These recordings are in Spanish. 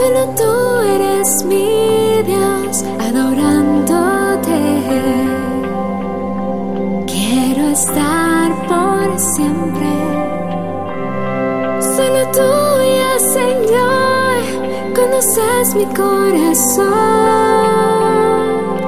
Solo tú eres mi Dios, adorándote. Quiero estar por siempre. Solo tuya, Señor, conoces mi corazón.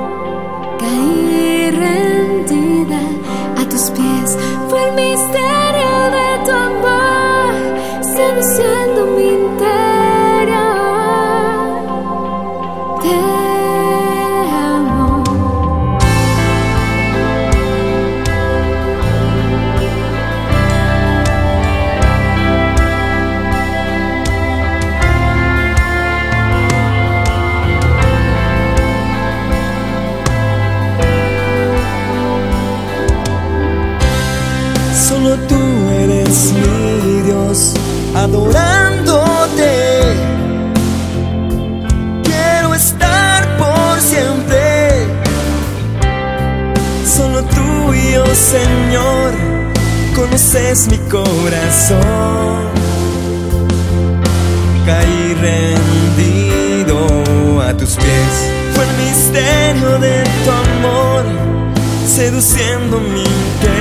Caí rendida a tus pies, fue el misterio de tu amor, seduciendo mi interior. Te amo. Solo tú eres mi Dios, adorándote. Quiero estar por siempre. Solo tú y yo, Señor, conoces mi corazón. Caí rendido a tus pies, fue el misterio de tu amor, seduciendo mi interior.